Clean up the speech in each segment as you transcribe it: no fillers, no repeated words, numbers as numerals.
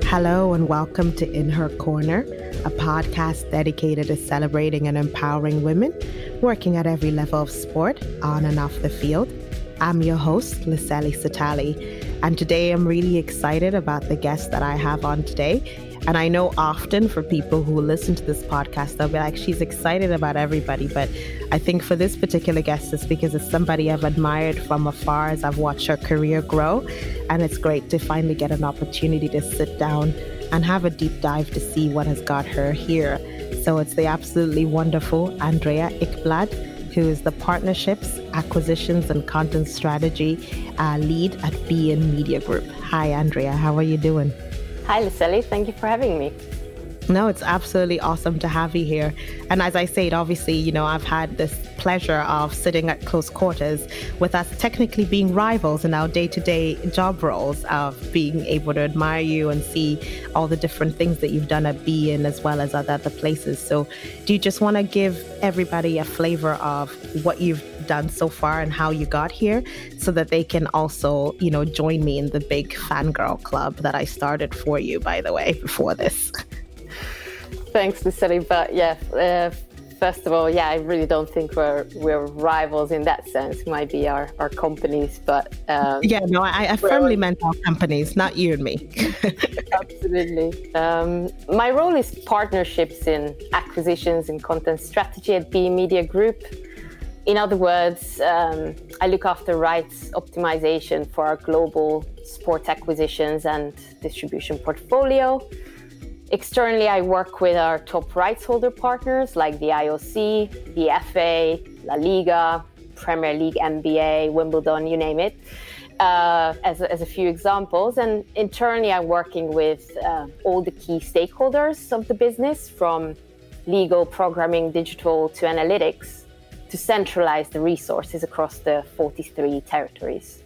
Hello and welcome to In Her Corner, a podcast dedicated to celebrating and empowering women working at every level of sport, on and off the field. I'm your host, Liseli Satali, and today I'm really excited about the guest that I have on today. And I know often for people who listen to this podcast, they'll be like, she's excited about everybody. But I think for this particular guest, it's because it's somebody I've admired from afar as I've watched her career grow. And it's great to finally get an opportunity to sit down and have a deep dive to see what has got her here. So it's the absolutely wonderful Andrea Ikblad, who is the Partnerships, Acquisitions and Content Strategy lead at beIN Media Group. Hi, Andrea. How are you doing? Hi, Liseli. Thank you for having me. No, it's absolutely awesome to have you here. And as I said, obviously, I've had this pleasure of sitting at close quarters with us technically being rivals in our day-to-day job roles, of being able to admire you and see all the different things that you've done at beIN as well as at other places. So do you just want to give everybody a flavor of what you've done so far and how you got here so that they can also, join me in the big fangirl club that I started for you, by the way, before this? Thanks, Liseli. But first of all, I really don't think we're rivals in that sense. We might be our companies, but I firmly meant our companies, not you and me. Absolutely. My role is partnerships in acquisitions and content strategy at beIN Media Group. In other words, I look after rights optimization for our global sport acquisitions and distribution portfolio. Externally, I work with our top rights holder partners like the IOC, the FA, La Liga, Premier League, NBA, Wimbledon, you name it, as a few examples. And internally, I'm working with all the key stakeholders of the business, from legal, programming, digital to analytics, to centralize the resources across the 43 territories.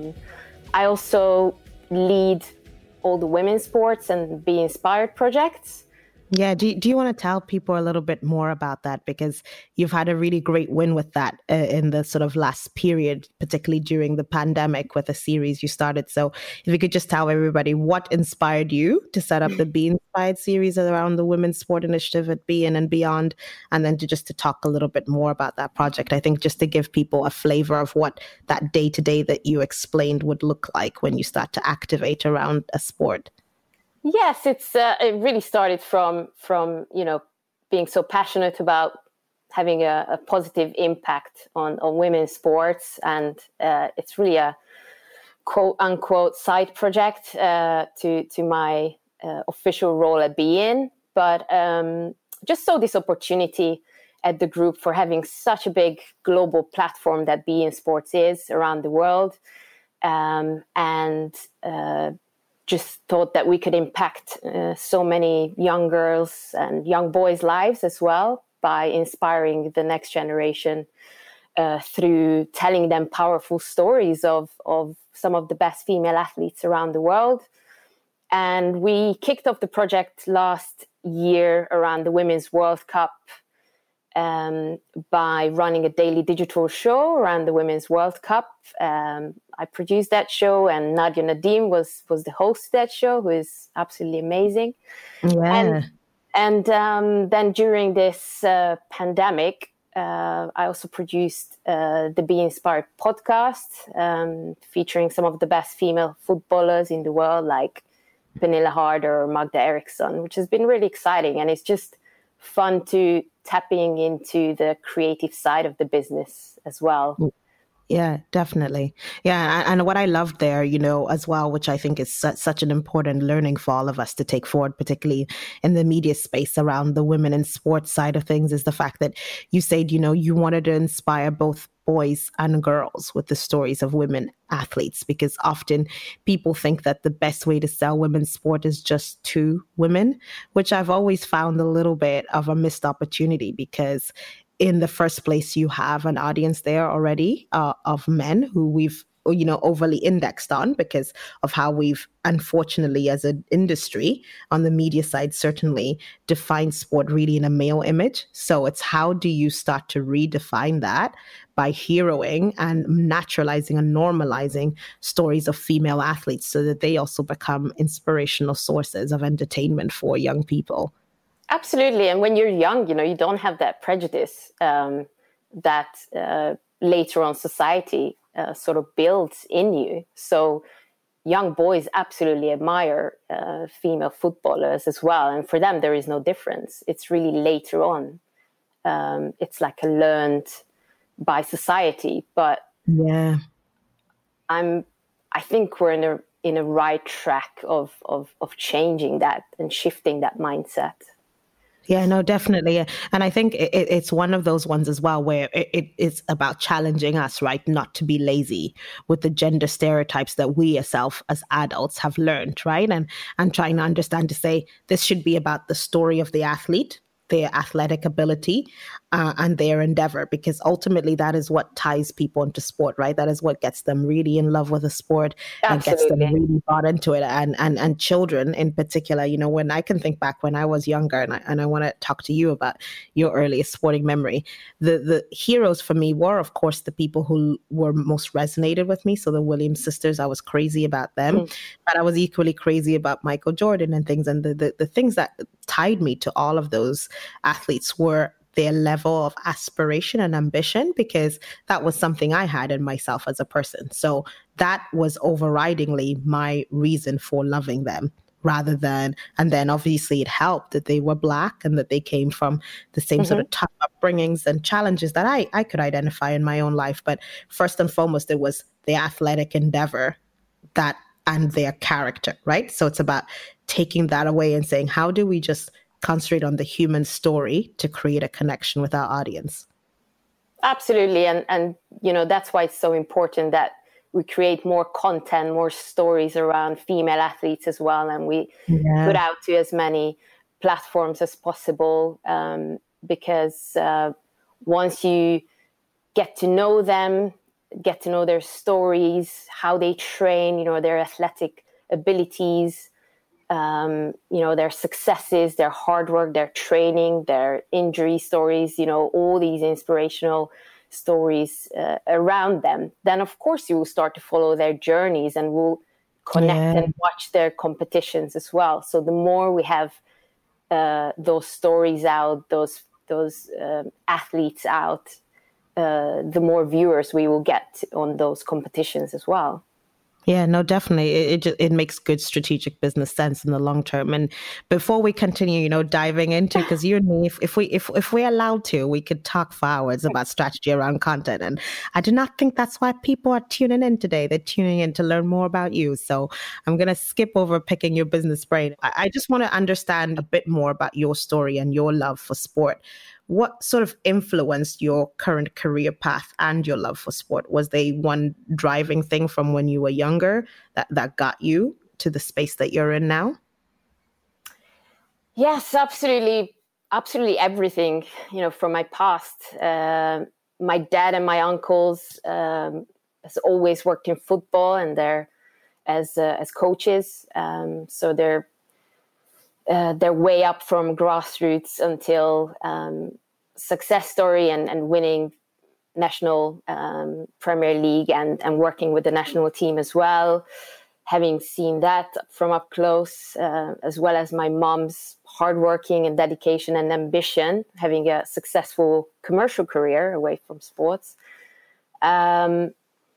I also lead all the women's sports and Be Inspired projects. Yeah, do you want to tell people a little bit more about that? Because you've had a really great win with that in the sort of last period, particularly during the pandemic with a series you started. So if you could just tell everybody what inspired you to set up the Be Inspired series around the women's sport initiative at beIN and beyond, and then to talk a little bit more about that project. I think just to give people a flavor of what that day-to-day that you explained would look like when you start to activate around a sport. Yes, it really started from being so passionate about having a positive impact on women's sports, and it's really a quote unquote side project to my official role at beIN. But just saw this opportunity at the group for having such a big global platform that beIN Sports is around the world, and just thought that we could impact so many young girls and young boys' lives as well by inspiring the next generation through telling them powerful stories of some of the best female athletes around the world. And we kicked off the project last year around the Women's World Cup by running a daily digital show around the Women's World Cup. I produced that show, and Nadia Nadim was the host of that show, who is absolutely amazing. Yeah. And then during this pandemic, I also produced the Be Inspired podcast, featuring some of the best female footballers in the world, like Pernilla Harder or Magda Eriksson, which has been really exciting. And it's just fun to tapping into the creative side of the business as well. Yeah, definitely. Yeah. And what I loved there, as well, which I think is such an important learning for all of us to take forward, particularly in the media space around the women in sports side of things, is the fact that you said, you wanted to inspire both boys and girls with the stories of women athletes, because often people think that the best way to sell women's sport is just to women, which I've always found a little bit of a missed opportunity, because in the first place, you have an audience there already of men who we've overly indexed on because of how we've, unfortunately, as an industry on the media side, certainly defined sport really in a male image. So it's how do you start to redefine that by heroing and naturalizing and normalizing stories of female athletes so that they also become inspirational sources of entertainment for young people? Absolutely. And when you're young, you don't have that prejudice that later on society sort of builds in you. So young boys absolutely admire female footballers as well. And for them, there is no difference. It's really later on. It's like a learned by society. But yeah, I think we're in a right track of changing that and shifting that mindset. Yeah, no, definitely. And I think it's one of those ones as well where it's about challenging us, right? Not to be lazy with the gender stereotypes that we ourselves as adults have learned, right? And trying to understand to say this should be about the story of the athlete, their athletic ability, and their endeavor, because ultimately that is what ties people into sport, right? That is what gets them really in love with the sport. Absolutely. And gets them really bought into it. And children in particular, when I can think back when I was younger, and I want to talk to you about your earliest sporting memory, the heroes for me were, of course, the people who were most resonated with me. So the Williams sisters, I was crazy about them, but I was equally crazy about Michael Jordan and things. And the things that tied me to all of those athletes were their level of aspiration and ambition, because that was something I had in myself as a person. So that was overridingly my reason for loving them rather than, and then obviously it helped that they were Black and that they came from the same sort of tough upbringings and challenges that I could identify in my own life. But first and foremost, it was the athletic endeavor that and their character, right? So it's about taking that away and saying, how do we just concentrate on the human story to create a connection with our audience? Absolutely. And that's why it's so important that we create more content, more stories around female athletes as well. And we put out to as many platforms as possible, because once you get to know them, get to know their stories, how they train, their athletic abilities, their successes, their hard work, their training, their injury stories, all these inspirational stories around them, then of course you will start to follow their journeys and will connect and watch their competitions as well. So the more we have those stories out, those athletes out, the more viewers we will get on those competitions as well. Yeah, no, definitely. It makes good strategic business sense in the long term. And before we continue, diving into, because you and me, if we're allowed to, we could talk for hours about strategy around content. And I do not think that's why people are tuning in today. They're tuning in to learn more about you. So I'm going to skip over picking your business brain. I just want to understand a bit more about your story and your love for sport. What sort of influenced your current career path and your love for sport? Was there one driving thing from when you were younger that got you to the space that you're in now? Yes, absolutely. Absolutely everything, from my past. My dad and my uncles has always worked in football, and they're as coaches. So they're way up from grassroots until success story and winning national Premier League and working with the national team as well. Having seen that from up close, as well as my mom's hardworking and dedication and ambition, having a successful commercial career away from sports. Having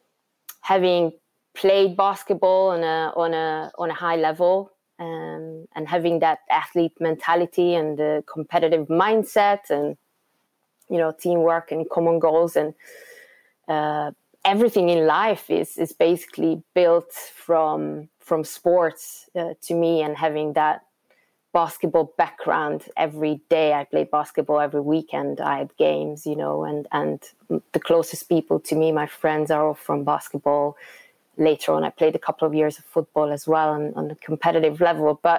played basketball on a high level, and having that athlete mentality and the competitive mindset and teamwork and common goals, and everything in life is basically built from sports to me. And having that basketball background, every day I played basketball, every weekend I had games, and the closest people to me, my friends, are all from basketball. Later on, I played a couple of years of football as well on a competitive level. But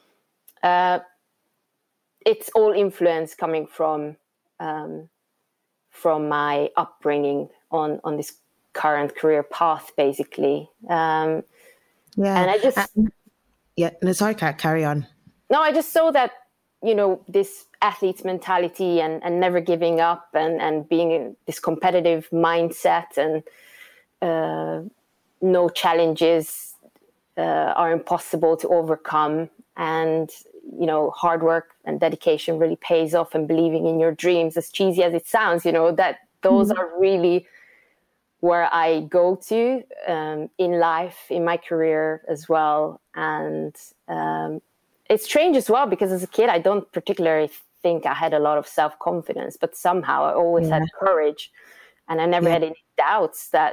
it's all influence coming from my upbringing on this current career path, basically. And I just... No, sorry, carry on. No, I just saw that, this athlete's mentality and never giving up and being in this competitive mindset, and no challenges are impossible to overcome. And, hard work and dedication really pays off, and believing in your dreams, as cheesy as it sounds, that those are really where I go to in life, in my career as well. And it's strange as well, because as a kid, I don't particularly think I had a lot of self-confidence, but somehow I always had courage, and I never had any doubts that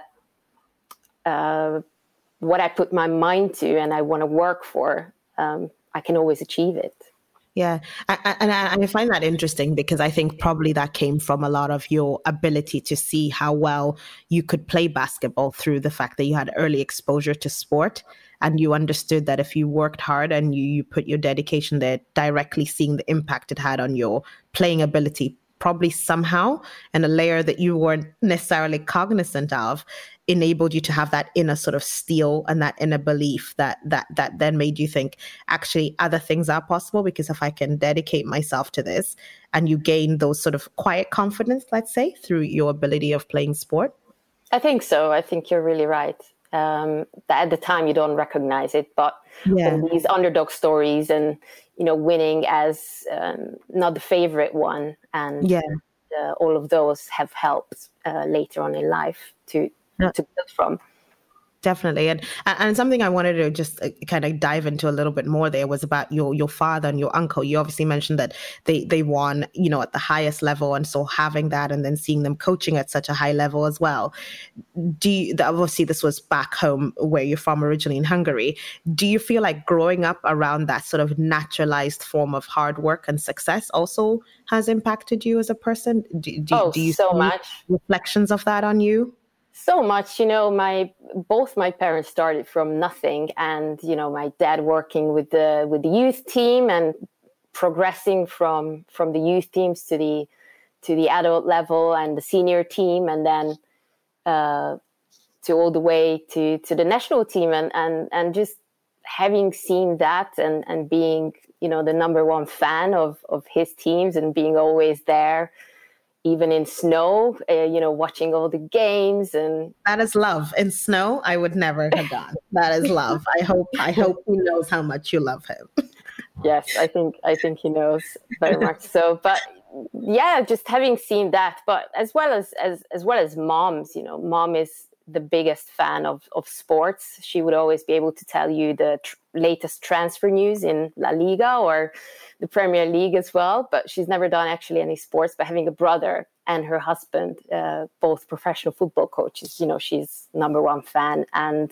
what I put my mind to and I want to work for, I can always achieve it. Yeah. And I find that interesting, because I think probably that came from a lot of your ability to see how well you could play basketball through the fact that you had early exposure to sport, and you understood that if you worked hard and you put your dedication there, directly seeing the impact it had on your playing ability, probably somehow, and a layer that you weren't necessarily cognizant of, enabled you to have that inner sort of steel and that inner belief that then made you think, actually, other things are possible, because if I can dedicate myself to this, and you gain those sort of quiet confidence, let's say, through your ability of playing sport. I think so. I think you're really right. That at the time you don't recognize it, but all these underdog stories and, winning as not the favorite one, and all of those have helped later on in life to build from. Definitely. And something I wanted to just kind of dive into a little bit more there was about your father and your uncle. You obviously mentioned that they won, at the highest level. And so having that and then seeing them coaching at such a high level as well. Obviously this was back home where you're from originally in Hungary. Do you feel like growing up around that sort of naturalized form of hard work and success also has impacted you as a person? Do you so see much reflections of that on you? So much, both my parents started from nothing, and my dad working with the youth team and progressing from the youth teams to the adult level and the senior team, and then to all the way to the national team, and just having seen that and being the number one fan of his teams, and being always there. Even in snow, watching all the games. And that is love. In snow, I would never have gone. That is love. I hope he knows how much you love him. Yes, I think he knows very much so. But yeah, just having seen that, but as well as moms, mom is the biggest fan of sports. She would always be able to tell you the latest transfer news in La Liga or the Premier League as well, but she's never done actually any sports. But having a brother and her husband, both professional football coaches, she's number one fan. And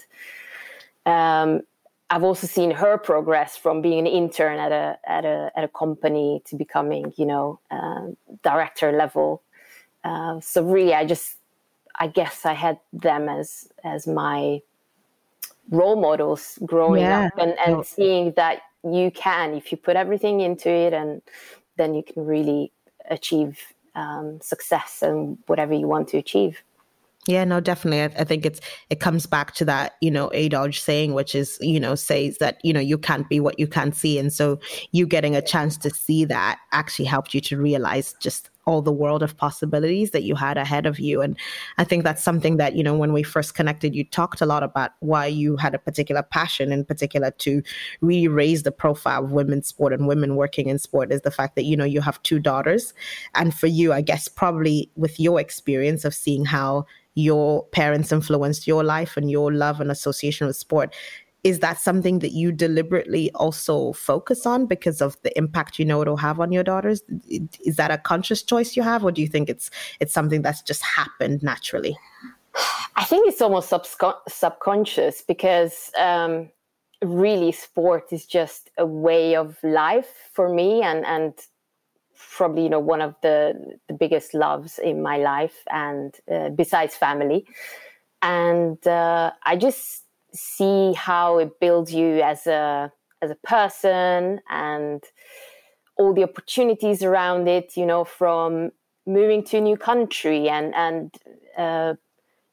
I've also seen her progress from being an intern at a company to becoming, director level. So really, I guess I had them as my role models growing up, and seeing that you can, if you put everything into it, and then you can really achieve success and whatever you want to achieve. Yeah, no, definitely. I think it comes back to that, adage saying, which is, says that, you can't be what you can't see. And so you getting a chance to see that actually helped you to realize just all the world of possibilities that you had ahead of you. And I think that's something that, when we first connected, you talked a lot about why you had a particular passion in particular to really raise the profile of women's sport and women working in sport, is the fact that, you have 2 daughters. And for you, I guess probably with your experience of seeing how your parents influenced your life and your love and association with sport, is that something that you deliberately also focus on because of the impact it'll have on your daughters? Is that a conscious choice you have, or do you think it's something that's just happened naturally? I think it's almost subconscious, because really sport is just a way of life for me, and probably one of the biggest loves in my life, and besides family. And I just see how it builds you as a person, and all the opportunities around it, from moving to a new country and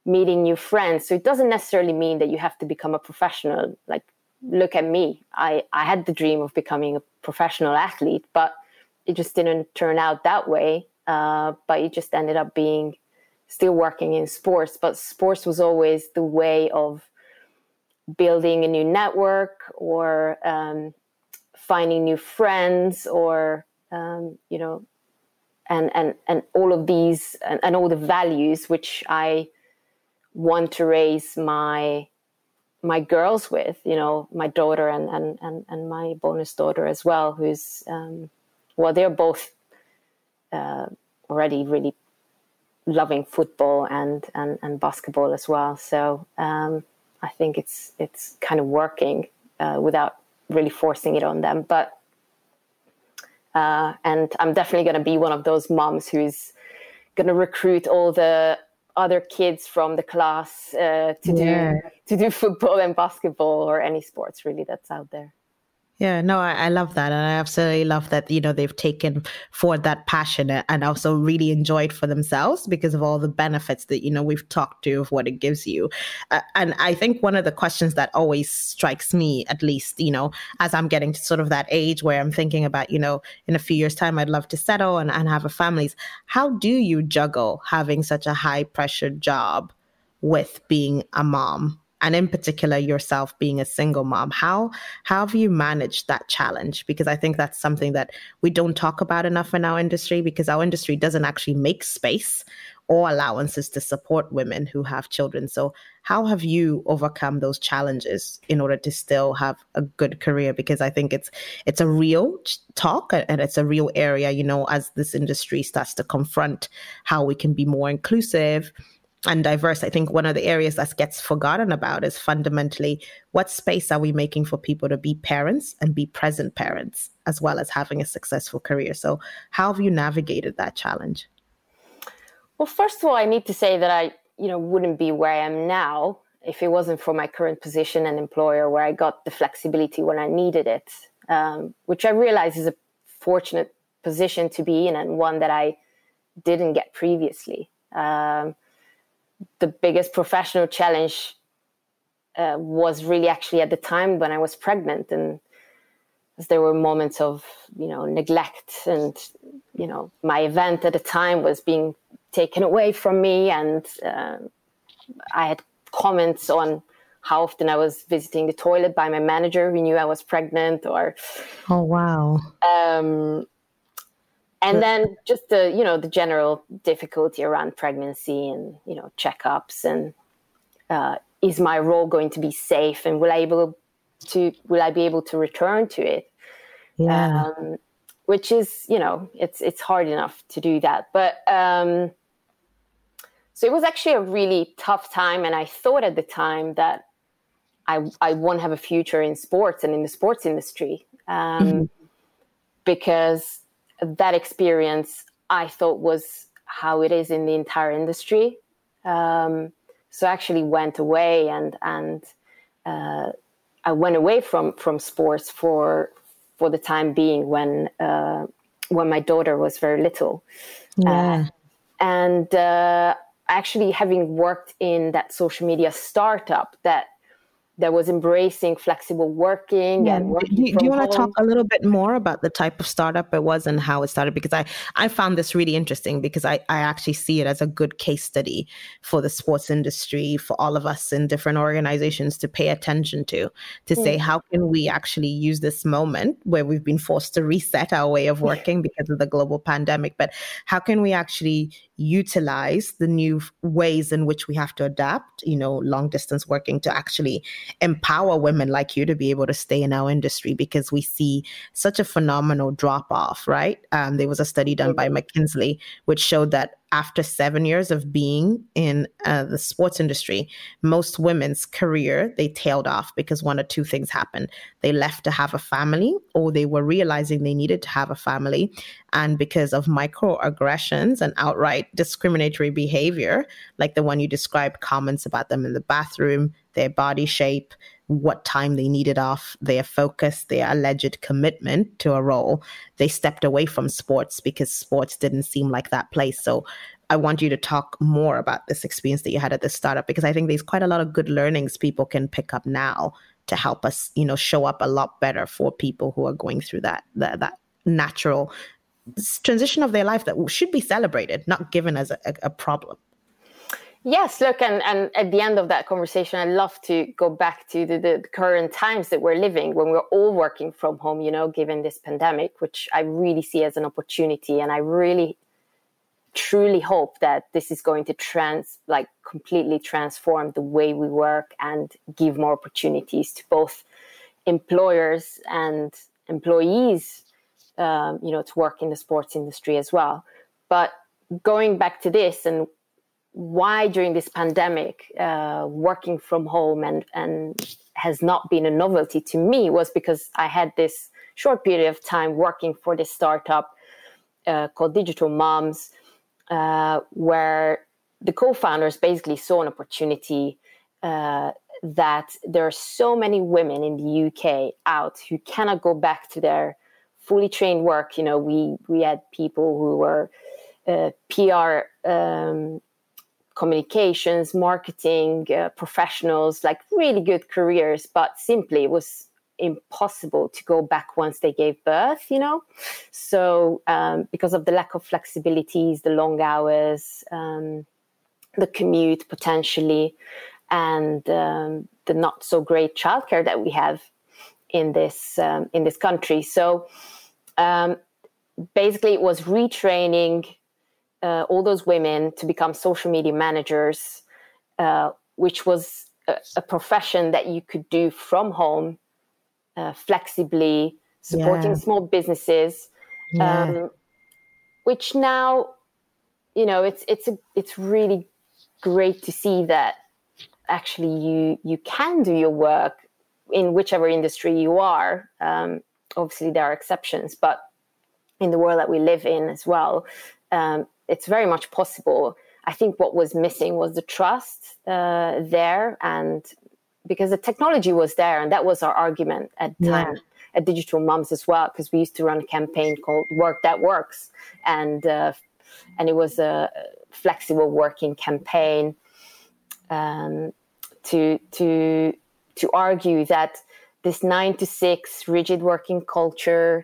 meeting new friends. So it doesn't necessarily mean that you have to become a professional. Like, look at me. I had the dream of becoming a professional athlete, but it just didn't turn out that way. But it just ended up being still working in sports. But sports was always the way of building a new network, or finding new friends, or, you know, and all of these and all the values which I want to raise my girls with, you know, my daughter and my bonus daughter as well, who's, well, they're both already really loving football and basketball as well. So I think it's kind of working without really forcing it on them. But and I'm definitely going to be one of those moms who's going to recruit all the other kids from the class to do football and basketball, or any sports really that's out there. Yeah, no, I love that. And I absolutely love that, you know, they've taken forward that passion and also really enjoyed for themselves because of all the benefits that, you know, we've talked to of what it gives you. And I think one of the questions that always strikes me, at least, you know, as I'm getting to sort of that age where I'm thinking about, you know, in a few years' time, I'd love to settle and have a family. How do you juggle having such a high pressure job with being a mom? And in particular, yourself being a single mom, how have you managed that challenge? Because I think that's something that we don't talk about enough in our industry, because our industry doesn't actually make space or allowances to support women who have children. So how have you overcome those challenges in order to still have a good career? Because I think it's a real talk, and it's a real area, you know, as this industry starts to confront how we can be more inclusive and diverse. I think one of the areas that gets forgotten about is fundamentally what space are we making for people to be parents and be present parents, as well as having a successful career. So how have you navigated that challenge? Well, first of all, I need to say that I, you know, wouldn't be where I am now if it wasn't for my current position and employer, where I got the flexibility when I needed it, which I realize is a fortunate position to be in, and one that I didn't get previously. The biggest professional challenge was really actually at the time when I was pregnant, and as there were moments of, you know, neglect, and, you know, my event at the time was being taken away from me, and I had comments on how often I was visiting the toilet by my manager who knew I was pregnant, or oh wow. And then just the, you know, the general difficulty around pregnancy and, you know, checkups, and is my role going to be safe, and will I be able to return to it? Yeah. Which is, you know, it's hard enough to do that. But so it was actually a really tough time, and I thought at the time that I won't have a future in sports and in the sports industry, because that experience I thought was how it is in the entire industry. So I actually went away, and I went away from sports for the time being when my daughter was very little. Yeah. And actually, having worked in that social media startup that was embracing flexible working and working do you want home. to talk a little bit more about the type of startup it was and how it started? Because I found this really interesting, because I actually see it as a good case study for the sports industry, for all of us in different organizations to pay attention to say, how can we actually use this moment where we've been forced to reset our way of working because of the global pandemic, but how can we actually utilize the new ways in which we have to adapt, you know, long distance working, to actually empower women like you to be able to stay in our industry, because we see such a phenomenal drop off, right? There was a study done by McKinsey which showed that after 7 years of being in the sports industry, most women's career, they tailed off because one or two things happened. They left to have a family, or they were realizing they needed to have a family. And because of microaggressions and outright discriminatory behavior, like the one you described, comments about them in the bathroom, their body shape, what time they needed off, their focus, their alleged commitment to a role, they stepped away from sports because sports didn't seem like that place. So I want you to talk more about this experience that you had at the startup, because I think there's quite a lot of good learnings people can pick up now to help us, show up a lot better for people who are going through that natural transition of their life that should be celebrated, not given as a problem. Yes, look, and at the end of that conversation, I'd love to go back to the current times that we're living when we're all working from home, given this pandemic, which I really see as an opportunity. And I really, truly hope that this is going to completely transform the way we work and give more opportunities to both employers and employees, to work in the sports industry as well. But going back to this and why during this pandemic, working from home and has not been a novelty to me was because I had this short period of time working for this startup called Digital Moms, where the co-founders basically saw an opportunity that there are so many women in the UK out who cannot go back to their fully trained work. We had people who were PR, communications, marketing professionals, like really good careers, but simply it was impossible to go back once they gave birth, So because of the lack of flexibilities, the long hours, the commute potentially, and the not so great childcare that we have in this country. So basically it was retraining all those women to become social media managers, which was a profession that you could do from home, flexibly, supporting small businesses, which now, it's really great to see that actually you can do your work in whichever industry you are. Obviously there are exceptions, but in the world that we live in as well, it's very much possible. I think what was missing was the trust there, and because the technology was there, and that was our argument at the time at Digital Moms as well, because we used to run a campaign called Work That Works, and it was a flexible working campaign to argue that this 9 to 6 rigid working culture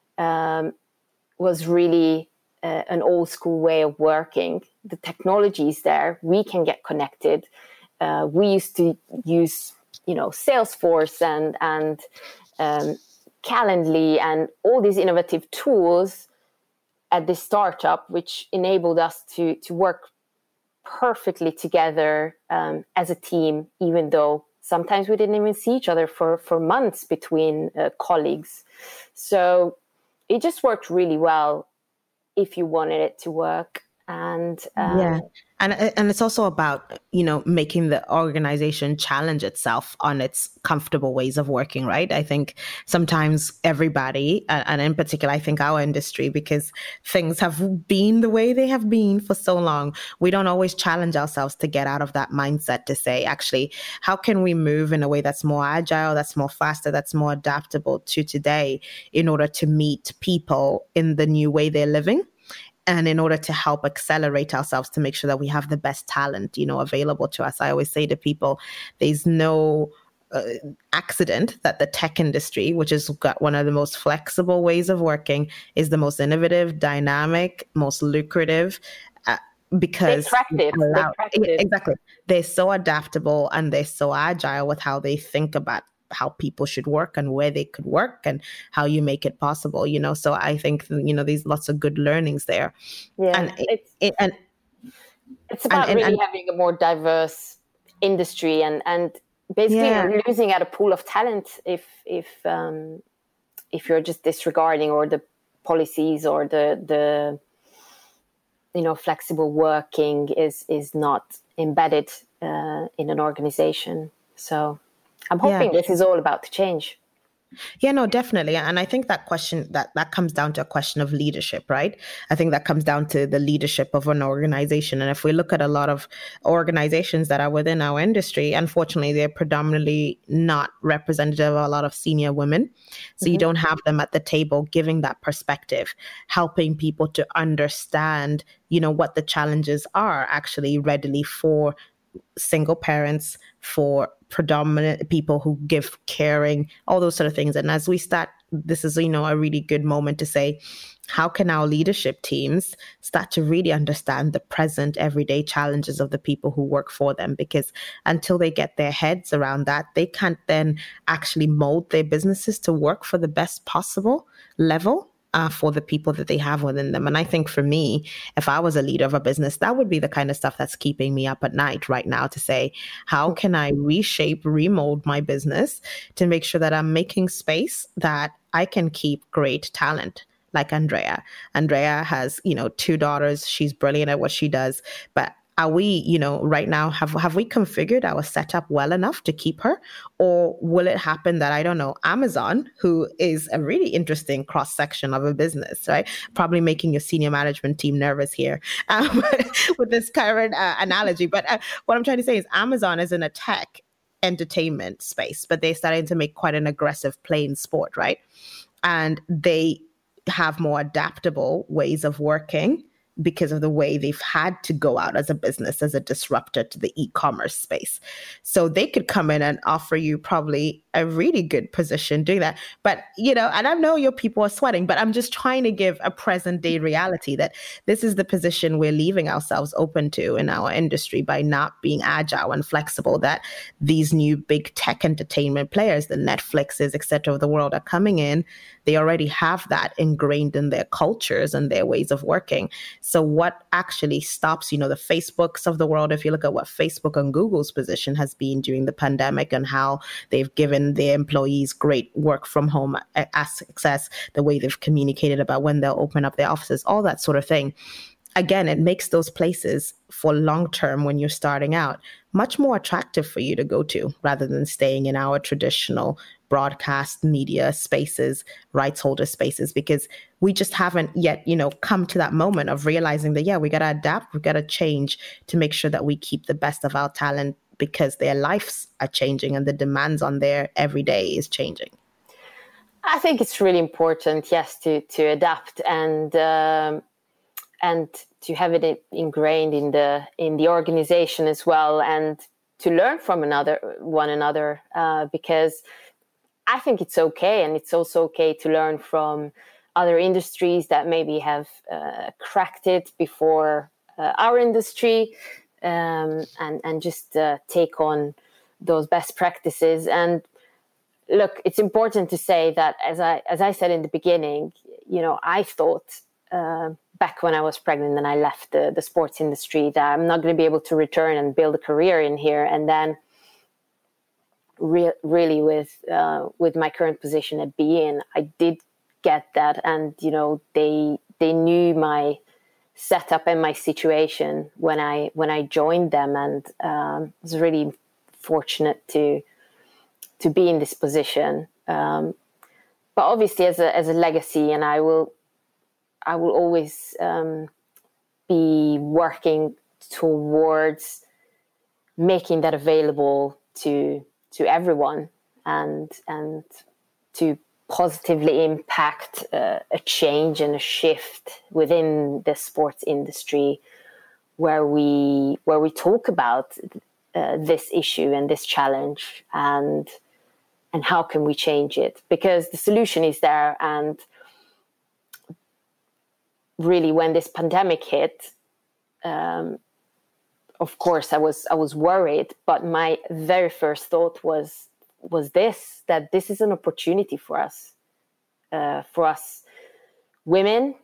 was really an old school way of working. The technology is there. We can get connected. We used to use, Salesforce and Calendly and all these innovative tools at this startup, which enabled us to work perfectly together as a team, even though sometimes we didn't even see each other for months between colleagues. So it just worked really well if you wanted it to work. And and it's also about, making the organization challenge itself on its comfortable ways of working, right? I think sometimes everybody, and in particular, I think our industry, because things have been the way they have been for so long, we don't always challenge ourselves to get out of that mindset to say, actually, how can we move in a way that's more agile, that's more faster, that's more adaptable to today in order to meet people in the new way they're living? And in order to help accelerate ourselves to make sure that we have the best talent, available to us. I always say to people, there's no accident that the tech industry, which has got one of the most flexible ways of working, is the most innovative, dynamic, most lucrative, because exactly, they're so adaptable and they're so agile with how they think about how people should work and where they could work and how you make it possible, So I think, there's lots of good learnings there. Yeah, and it's about really having a more diverse industry and basically you're losing out a pool of talent if you're just disregarding or the policies or the flexible working is not embedded in an organization. So I'm hoping this is all about to change. Yeah, no, definitely. And I think that question that comes down to a question of leadership, right? I think that comes down to the leadership of an organization. And if we look at a lot of organizations that are within our industry, unfortunately, they're predominantly not representative of a lot of senior women. So you don't have them at the table giving that perspective, helping people to understand, what the challenges are actually readily for single parents, for predominant people who give caring, all those sort of things. And as we start, this is, a really good moment to say, how can our leadership teams start to really understand the present everyday challenges of the people who work for them? Because until they get their heads around that, they can't then actually mold their businesses to work for the best possible level. For the people that they have within them. And I think for me, if I was a leader of a business, that would be the kind of stuff that's keeping me up at night right now, to say, how can I reshape, remold my business to make sure that I'm making space that I can keep great talent like Andrea. Andrea has, 2 daughters. She's brilliant at what she does. But are we, right now, have we configured our setup well enough to keep her? Or will it happen that, I don't know, Amazon, who is a really interesting cross section of a business, right? Probably making your senior management team nervous here with this current analogy. But what I'm trying to say is Amazon is in a tech entertainment space, but they're starting to make quite an aggressive play in sport, right? And they have more adaptable ways of working because of the way they've had to go out as a business, as a disruptor to the e-commerce space. So they could come in and offer you probably a really good position doing that. But, and I know your people are sweating, but I'm just trying to give a present day reality that this is the position we're leaving ourselves open to in our industry by not being agile and flexible, that these new big tech entertainment players, the Netflixes, et cetera, of the world are coming in. They already have that ingrained in their cultures and their ways of working. So what actually stops, the Facebooks of the world, if you look at what Facebook and Google's position has been during the pandemic and how they've given their employees great work from home access, the way they've communicated about when they'll open up their offices, all that sort of thing. Again, it makes those places for long term, when you're starting out, much more attractive for you to go to rather than staying in our traditional broadcast media spaces, rights holder spaces, because we just haven't yet, come to that moment of realizing that, we got to adapt, we've got to change to make sure that we keep the best of our talent, because their lives are changing and the demands on their every day is changing. I think it's really important, yes, to adapt and to have it ingrained in the organization as well, and to learn from one another, because I think it's okay, and it's also okay to learn from other industries that maybe have cracked it before our industry, and just take on those best practices. And look, it's important to say that, as I said in the beginning, I thought back when I was pregnant and I left the sports industry that I'm not going to be able to return and build a career in here. And then really with my current position at beIN, I did get that. And, they knew my setup and my situation when I joined them. And I was really fortunate to be in this position. But obviously as a legacy, and I will always be working towards making that available to everyone, and to positively impact a change and a shift within the sports industry, where we talk about this issue and this challenge, and how can we change it, because the solution is there. And really, when this pandemic hit, of course I was worried, but my very first thought was that this is an opportunity for us women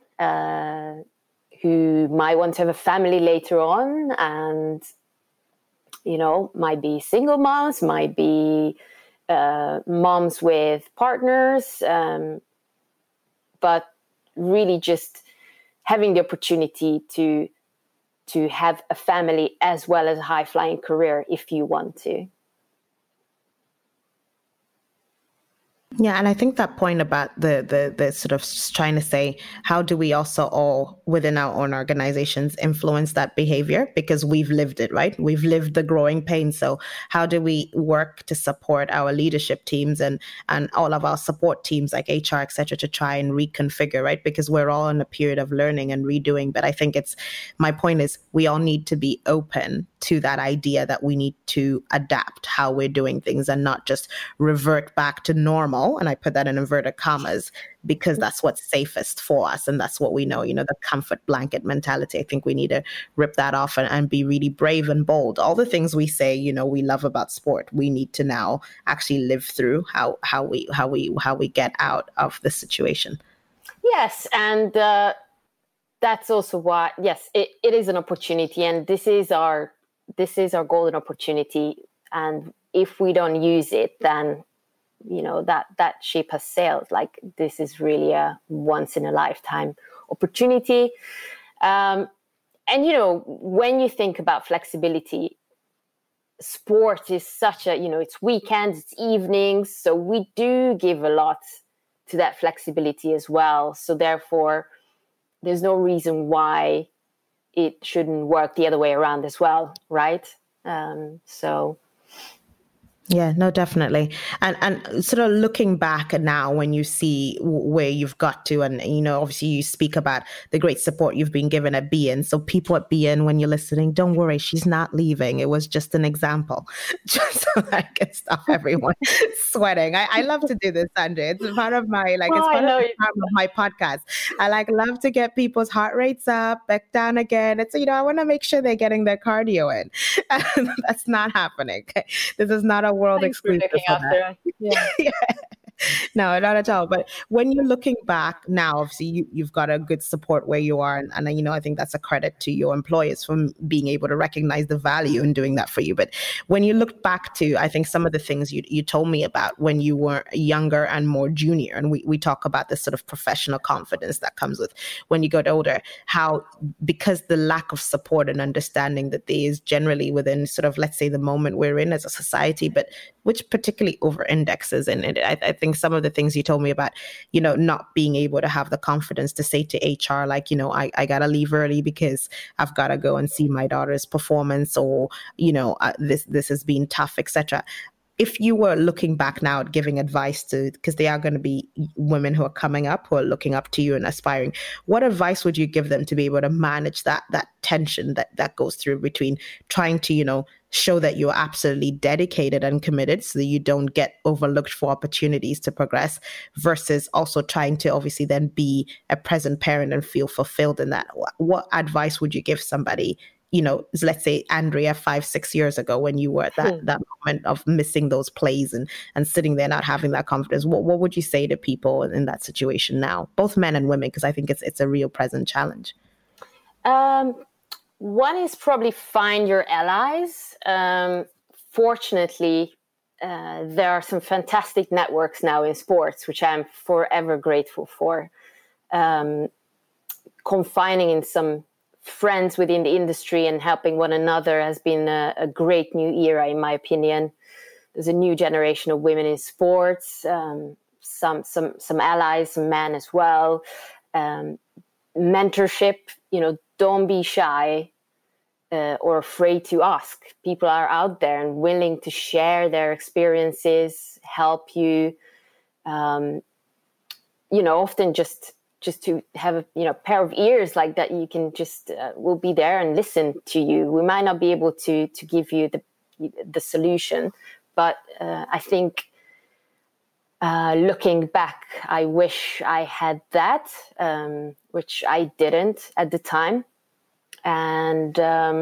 who might want to have a family later on, and might be single moms, might be moms with partners, but really just having the opportunity to have a family as well as a high-flying career if you want to. Yeah, and I think that point about the sort of trying to say, how do we also all within our own organizations influence that behavior? Because we've lived it, right? We've lived the growing pain. So how do we work to support our leadership teams and all of our support teams like HR, et cetera, to try and reconfigure, right? Because we're all in a period of learning and redoing. But I think my point is we all need to be open to that idea that we need to adapt how we're doing things and not just revert back to normal. And I put that in inverted commas because that's what's safest for us. And that's what we know, the comfort blanket mentality. I think we need to rip that off and be really brave and bold. All the things we say, we love about sport, we need to now actually live through how we get out of the situation. Yes. And that's also why, yes, it is an opportunity. And this is our golden opportunity. And if we don't use it, then that ship has sailed. Like, this is really a once in a lifetime opportunity. And when you think about flexibility, sport is such a, it's weekends, it's evenings, so we do give a lot to that flexibility as well. So therefore, there's no reason why it shouldn't work the other way around as well, right? Yeah, no, definitely. And sort of looking back now when you see where you've got to, and, obviously you speak about the great support you've been given at beIN. So people at beIN, when you're listening, don't worry, she's not leaving. It was just an example, just so I can stop everyone sweating. I love to do this, Sanjay. It's part of my, it's part of my podcast. I love to get people's heart rates up, back down again. It's, I want to make sure they're getting their cardio in. That's not happening. This is not a world exclusive. Yeah. No, not at all. But when you're looking back now, obviously you've got a good support where you are. And I think that's a credit to your employers for being able to recognize the value in doing that for you. But when you look back to, I think some of the things you told me about when you were younger and more junior, and we talk about this sort of professional confidence that comes with when you get older, how because the lack of support and understanding that there is generally within sort of, let's say, the moment we're in as a society, but which particularly over indexes. And I think some of the things you told me about, not being able to have the confidence to say to HR, I got to leave early because I've got to go and see my daughter's performance, or, this has been tough, etc. If you were looking back now at giving advice to, because there are going to be women who are coming up, who are looking up to you and aspiring, what advice would you give them to be able to manage that tension that goes through between trying to, show that you're absolutely dedicated and committed so that you don't get overlooked for opportunities to progress, versus also trying to obviously then be a present parent and feel fulfilled in that? What advice would you give somebody, let's say Andrea 5-6 years ago, when you were at that moment of missing those plays and sitting there not having that confidence? What would you say to people in that situation now, both men and women? Because I think it's a real present challenge. One is probably find your allies. Fortunately, there are some fantastic networks now in sports, which I'm forever grateful for. Confining in some friends within the industry and helping one another has been a great new era, in my opinion. There's a new generation of women in sports, some allies, some men as well. Mentorship, don't be shy or afraid to ask. People are out there and willing to share their experiences, help you. Often just to have a pair of ears like that, you can just will be there and listen to you. We might not be able to give you the solution, but I think looking back, I wish I had that, which I didn't at the time. And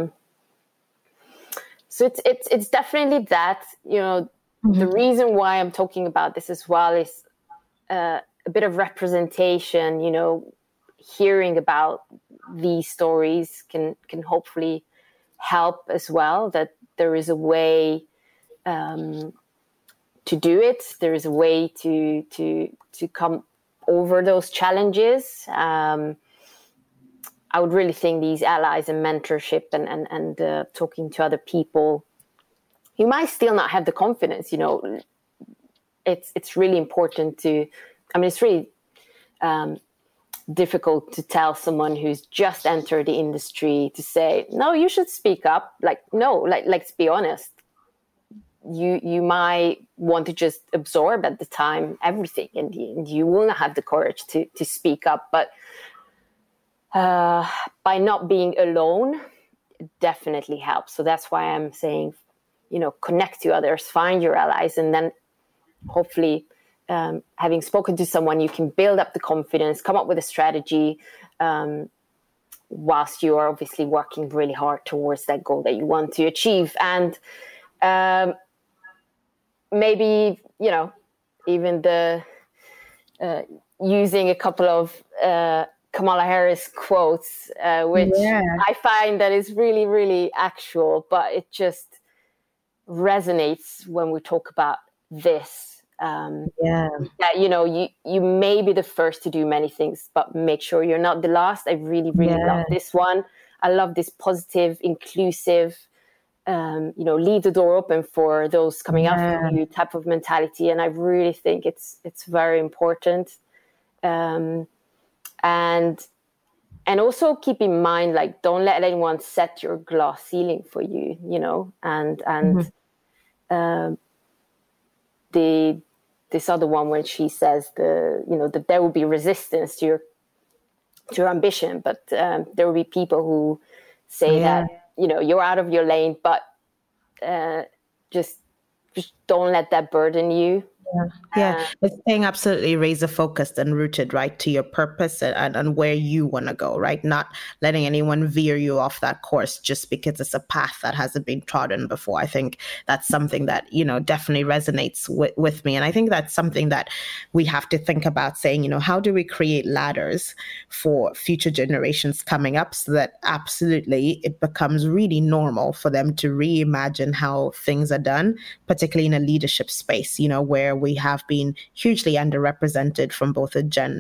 so it's definitely that, The reason why I'm talking about this as well is a bit of representation, hearing about these stories can hopefully help as well, that there is a way to do it. There is a way to come over those challenges. I would really think these allies and mentorship and talking to other people, you might still not have the confidence, it's really important to, I mean, it's really difficult to tell someone who's just entered the industry to say, no, you should speak up. Like, no, like, let's be honest. You might want to just absorb at the time everything, and you will not have the courage to speak up. But by not being alone, it definitely helps. So that's why I'm saying, connect to others, find your allies, and then hopefully, having spoken to someone, you can build up the confidence, come up with a strategy, whilst you are obviously working really hard towards that goal that you want to achieve. And maybe, even using a couple of Kamala Harris quotes, which I find that is really, really actual, but it just resonates when we talk about this. That, you may be the first to do many things, but make sure you're not the last. I really, really love this one. I love this positive, inclusive, leave the door open for those coming after you type of mentality. And I really think it's very important. And also keep in mind, like, don't let anyone set your glass ceiling for you, this other one, when she says that there will be resistance to your ambition, but there will be people who say that, you're out of your lane, but just don't let that burden you. It's staying absolutely razor focused and rooted, right, to your purpose and where you want to go, right? Not letting anyone veer you off that course just because it's a path that hasn't been trodden before. I think that's something that, definitely resonates with me. And I think that's something that we have to think about, saying, how do we create ladders for future generations coming up so that absolutely it becomes really normal for them to reimagine how things are done, particularly in a leadership space, where we have been hugely underrepresented from both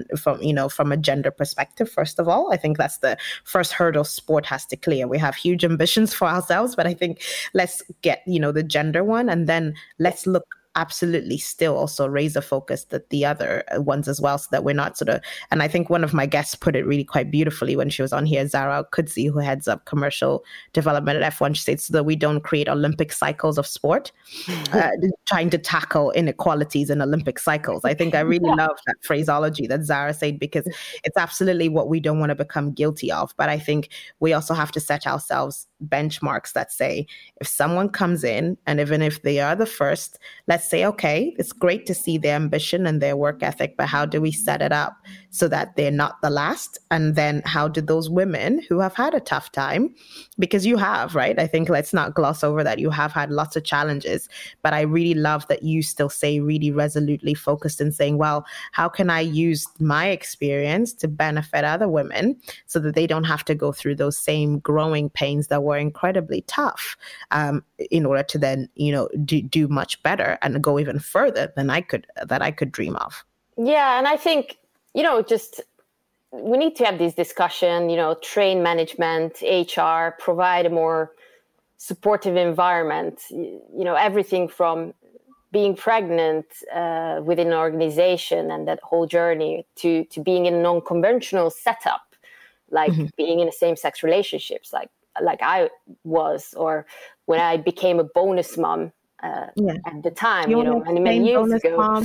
from a gender perspective. First of all, I think that's the first hurdle sport has to clear. We have huge ambitions for ourselves, but I think let's get, the gender one, and then let's look absolutely still also razor focused at the other ones as well, so that we're not and I think one of my guests put it really quite beautifully when she was on here, Zara Al-Qudsi, who heads up commercial development at F1. She said, so that we don't create Olympic cycles of sport, trying to tackle inequalities in Olympic cycles. I think I really love that phraseology that Zara said, because it's absolutely what we don't want to become guilty of. But I think we also have to set ourselves benchmarks that say, if someone comes in, and even if they are the first, let's say, okay, it's great to see their ambition and their work ethic, but how do we set it up so that they're not the last? And then how do those women who have had a tough time, because you have, right? I think let's not gloss over that you have had lots of challenges, but I really love that you still say really resolutely focused in saying, well, how can I use my experience to benefit other women so that they don't have to go through those same growing pains that were incredibly tough, in order to then, do much better and go even further than I could dream of. Yeah. And I think, just we need to have this discussion, train management, HR, provide a more supportive environment, everything from being pregnant within an organization and that whole journey to being in a non-conventional setup, like being in a same-sex relationships, like I was, or when I became a bonus mom at the time, many years ago.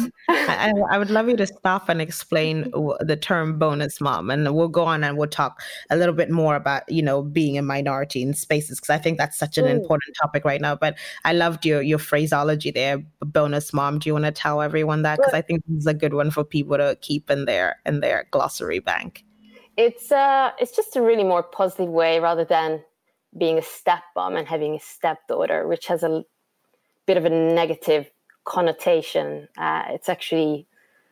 I would love you to stop and explain the term bonus mom, and we'll go on and we'll talk a little bit more about, being a minority in spaces, because I think that's such an important topic right now. But I loved your phraseology there, bonus mom. Do you want to tell everyone that? Because I think this is a good one for people to keep in their glossary bank. It's just a really more positive way, rather than being a stepmom and having a stepdaughter, which has a bit of a negative connotation. It's actually,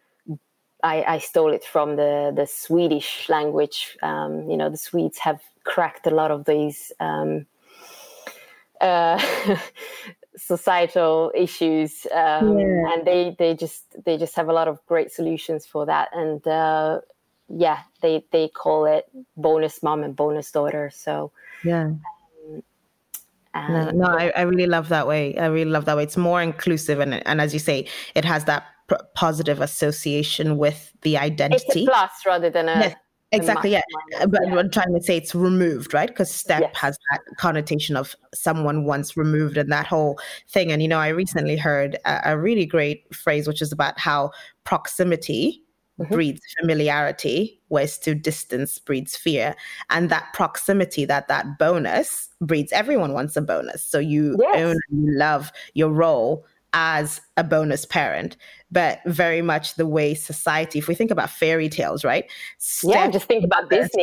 I stole it from the Swedish language. The Swedes have cracked a lot of these societal issues, and they just have a lot of great solutions for that. And they call it bonus mom and bonus daughter. So I really love that way. It's more inclusive, and as you say, it has that positive association with the identity. It's a plus rather than a... Yes. Exactly, yeah. But I'm trying to say it's removed, right? Because step has that connotation of someone once removed and that whole thing. And, I recently heard a really great phrase, which is about how proximity breeds familiarity, whereas to distance breeds fear. And that proximity, that bonus breeds, everyone wants a bonus. So you own and you love your role as a bonus parent, but very much the way society, if we think about fairy tales, right? Just think about Disney.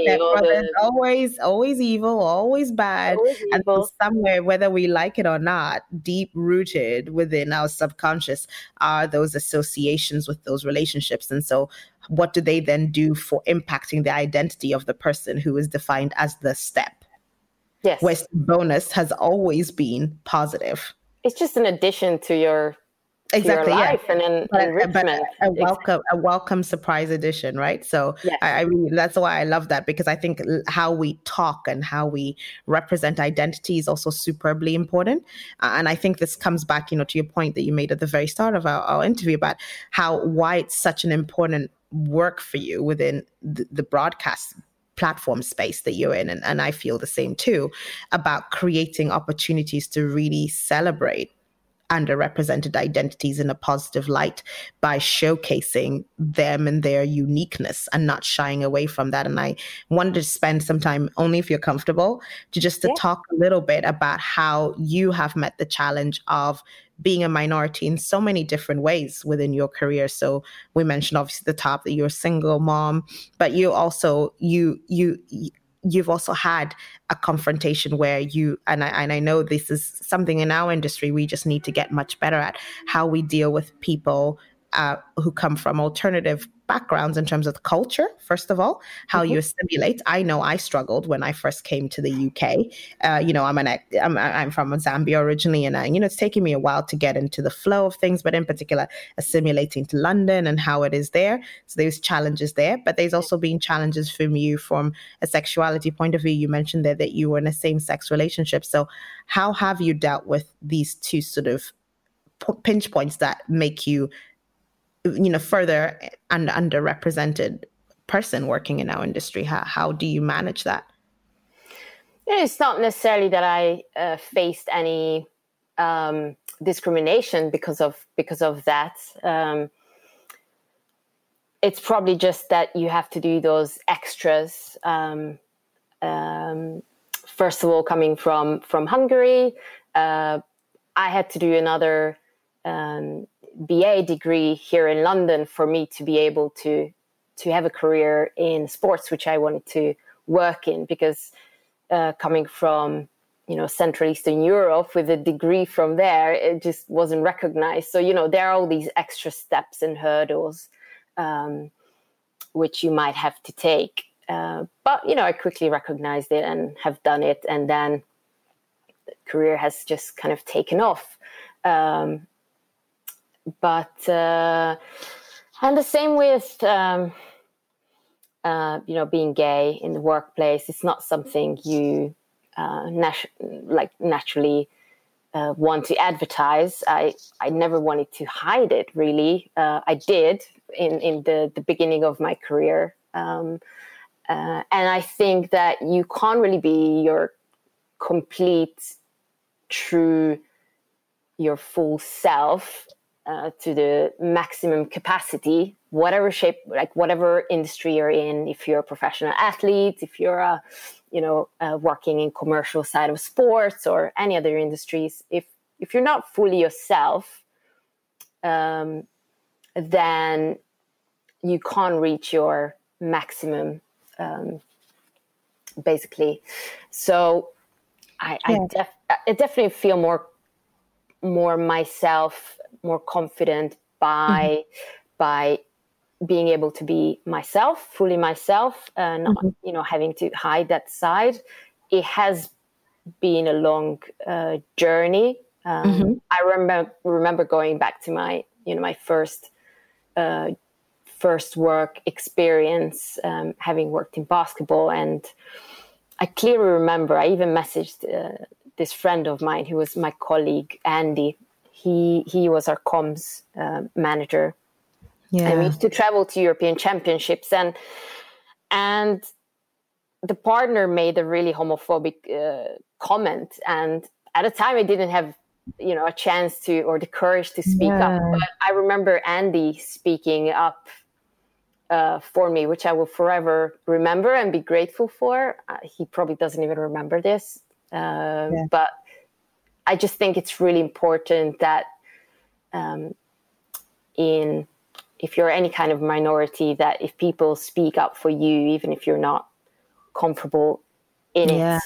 Always evil, always bad. And somewhere, whether we like it or not, deep rooted within our subconscious are those associations with those relationships. And so what do they then do for impacting the identity of the person who is defined as the step? Yes. Whereas bonus has always been positive. It's just an addition to your life and an enrichment. But a welcome surprise addition, right? So I really, that's why I love that, because I think how we talk and how we represent identity is also superbly important. And I think this comes back, to your point that you made at the very start of our interview about why it's such an important work for you within the broadcast platform space that you're in. And I feel the same too, about creating opportunities to really celebrate underrepresented identities in a positive light by showcasing them and their uniqueness and not shying away from that. And I wanted to spend some time, only if you're comfortable, to talk a little bit about how you have met the challenge of being a minority in so many different ways within your career. So we mentioned obviously at the top that you're a single mom, but you also, you've also had a confrontation where and I know this is something in our industry we just need to get much better at, how we deal with people who come from alternative backgrounds in terms of the culture, first of all, how you assimilate. I know I struggled when I first came to the UK. I'm from Zambia originally, and it's taken me a while to get into the flow of things, but in particular, assimilating to London and how it is there. So there's challenges there, but there's also been challenges from you from a sexuality point of view. You mentioned there that you were in a same-sex relationship. So how have you dealt with these two sort of pinch points that make you further an underrepresented person working in our industry? How do you manage that? It's not necessarily that I faced any discrimination because of that. It's probably just that you have to do those extras. First of all, coming from Hungary, I had to do another BA degree here in London for me to be able to have a career in sports, which I wanted to work in, because coming from Central Eastern Europe with a degree from there, it just wasn't recognized. So there are all these extra steps and hurdles which you might have to take, but I quickly recognized it and have done it, and then the career has just kind of taken off. But and the same with being gay in the workplace. It's not something you naturally want to advertise. I never wanted to hide it, really. I did in the beginning of my career, and I think that you can't really be your complete, true, your full self to the maximum capacity, whatever shape, whatever industry you're in. If you're a professional athlete, if you're working in commercial side of sports or any other industries, if you're not fully yourself, then you can't reach your maximum, basically. So I definitely feel more myself, more confident by being able to be myself, fully myself, not having to hide that side. It has been a long journey. I remember going back to my my first work experience, having worked in basketball, and I clearly remember I even messaged this friend of mine who was my colleague, Andy. He was our comms manager Yeah. And we used to travel to European championships, and the partner made a really homophobic comment. And at the time, I didn't have, a chance to, or the courage to speak up. But I remember Andy speaking up for me, which I will forever remember and be grateful for. He probably doesn't even remember this. But I just think it's really important that if you're any kind of minority, that if people speak up for you, even if you're not comfortable in it.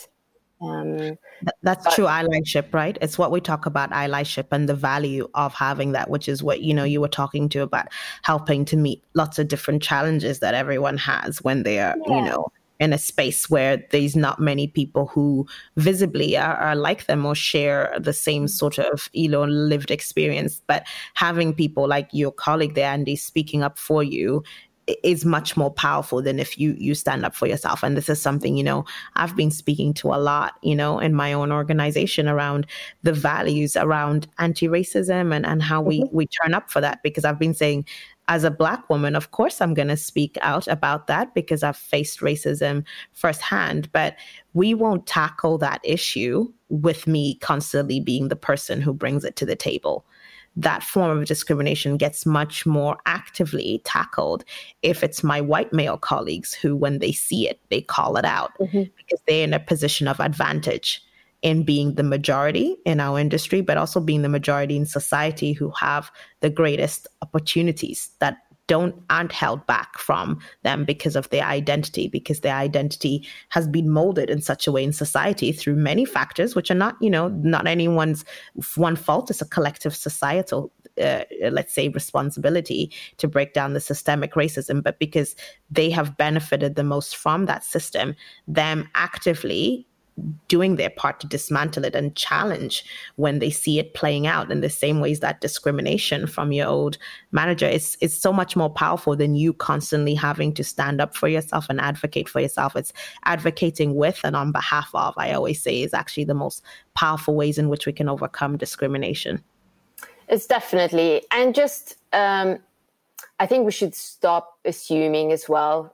That's true allyship, right? It's what we talk about, allyship, and the value of having that, which is what, you were talking to about helping to meet lots of different challenges that everyone has when they are, in a space where there's not many people who visibly are like them or share the same sort of, lived experience. But having people like your colleague there, Andy, speaking up for you is much more powerful than if you stand up for yourself. And this is something, I've been speaking to a lot, in my own organization around the values around anti-racism and how we turn up for that. Because I've been saying, as a Black woman, of course, I'm going to speak out about that because I've faced racism firsthand. But we won't tackle that issue with me constantly being the person who brings it to the table. That form of discrimination gets much more actively tackled if it's my white male colleagues who, when they see it, they call it out because they're in a position of advantage in being the majority in our industry, but also being the majority in society who have the greatest opportunities that aren't held back from them because of their identity, because their identity has been molded in such a way in society through many factors, which are not, not anyone's one fault. It's a collective societal, let's say, responsibility to break down the systemic racism, but because they have benefited the most from that system, them actively doing their part to dismantle it and challenge when they see it playing out in the same ways that discrimination from your old manager is so much more powerful than you constantly having to stand up for yourself and advocate for yourself. It's advocating with and on behalf of, I always say, is actually the most powerful ways in which we can overcome discrimination. It's definitely, and just, I think we should stop assuming as well,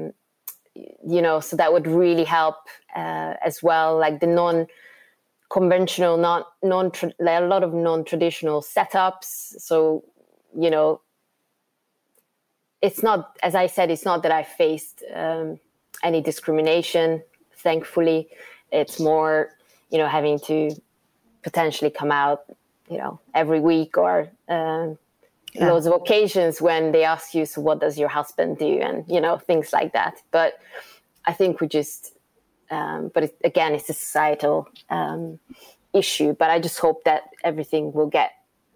so that would really help as well, like the non-conventional, a lot of non-traditional setups. So, it's not, as I said, it's not that I faced any discrimination, thankfully. It's more, having to potentially come out, every week or loads of occasions when they ask you, so what does your husband do? And, things like that. But I think we just, again, it's a societal issue. But I just hope that everything will get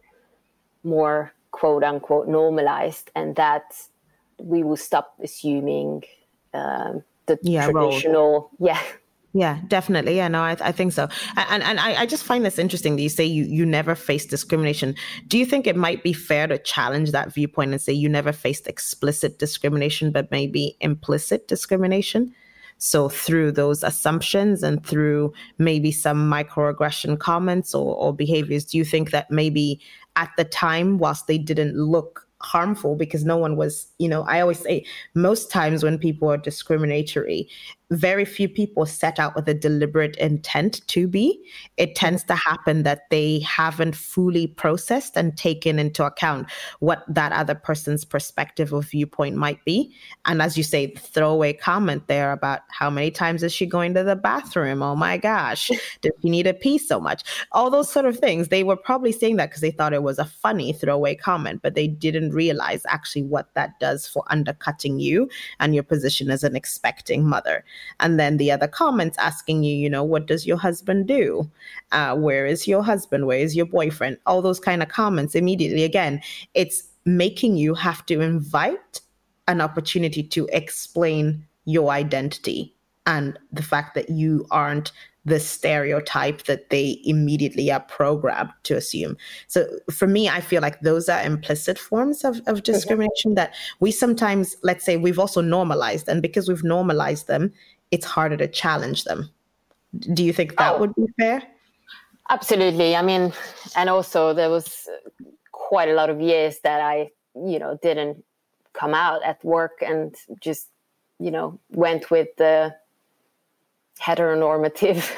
more, quote unquote, normalized, and that we will stop assuming the traditional, Yeah, definitely. Yeah, no, I think so. And I just find this interesting that you say you never faced discrimination. Do you think it might be fair to challenge that viewpoint and say you never faced explicit discrimination, but maybe implicit discrimination? So through those assumptions and through maybe some microaggression comments or behaviors, do you think that maybe at the time, whilst they didn't look harmful because no one was, I always say most times when people are discriminatory, very few people set out with a deliberate intent to be. It tends to happen that they haven't fully processed and taken into account what that other person's perspective or viewpoint might be. And as you say, the throwaway comment there about how many times is she going to the bathroom? Oh my gosh, does she need a pee so much? All those sort of things. They were probably saying that because they thought it was a funny throwaway comment, but they didn't realize actually what that does for undercutting you and your position as an expecting mother. And then the other comments asking you, what does your husband do? Where is your husband? Where is your boyfriend? All those kind of comments immediately. Again, it's making you have to invite an opportunity to explain your identity and the fact that you aren't the stereotype that they immediately are programmed to assume. So for me, I feel like those are implicit forms of discrimination that we sometimes, let's say, we've also normalized. And because we've normalized them, it's harder to challenge them. Do you think that would be fair? Absolutely. I mean, and also there was quite a lot of years that I didn't come out at work and just, went with the heteronormative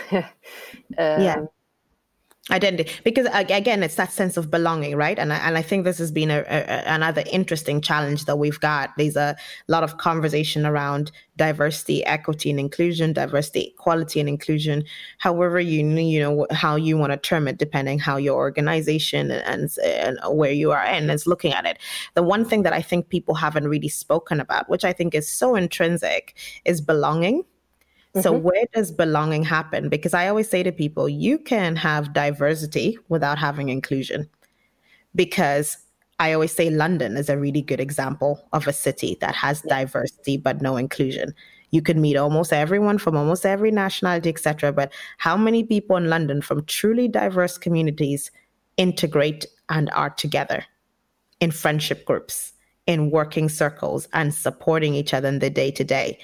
identity, because again, it's that sense of belonging, right? And I think this has been another interesting challenge that we've got. There's a lot of conversation around diversity, equity, and inclusion, diversity, equality, and inclusion. However, how you want to term it, depending how your organization and where you are in is looking at it. The one thing that I think people haven't really spoken about, which I think is so intrinsic, is belonging. So where does belonging happen? Because I always say to people, you can have diversity without having inclusion. Because I always say London is a really good example of a city that has diversity but no inclusion. You could meet almost everyone from almost every nationality, etc. But how many people in London from truly diverse communities integrate and are together in friendship groups, in working circles, and supporting each other in the day-to-day?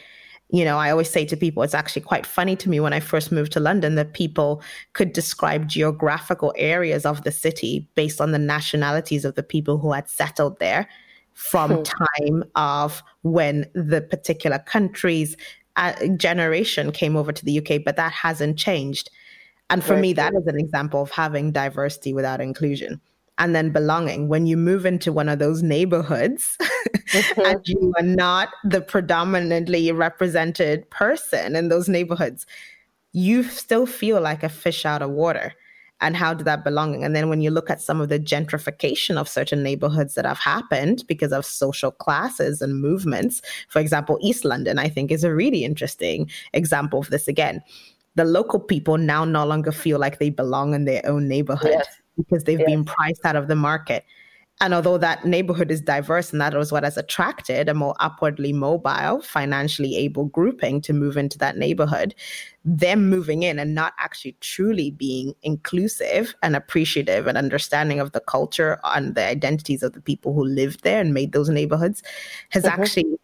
I always say to people, it's actually quite funny to me when I first moved to London that people could describe geographical areas of the city based on the nationalities of the people who had settled there from time of when the particular country's generation came over to the UK, but that hasn't changed. And for me, that is an example of having diversity without inclusion. And then belonging, when you move into one of those neighborhoods and you are not the predominantly represented person in those neighborhoods, you still feel like a fish out of water. And how did that belonging? And then when you look at some of the gentrification of certain neighborhoods that have happened because of social classes and movements, for example, East London, I think is a really interesting example of this again. The local people now no longer feel like they belong in their own neighborhood. Yes. Because they've been priced out of the market. And although that neighborhood is diverse and that was what has attracted a more upwardly mobile, financially able grouping to move into that neighborhood, them moving in and not actually truly being inclusive and appreciative and understanding of the culture and the identities of the people who lived there and made those neighborhoods has actually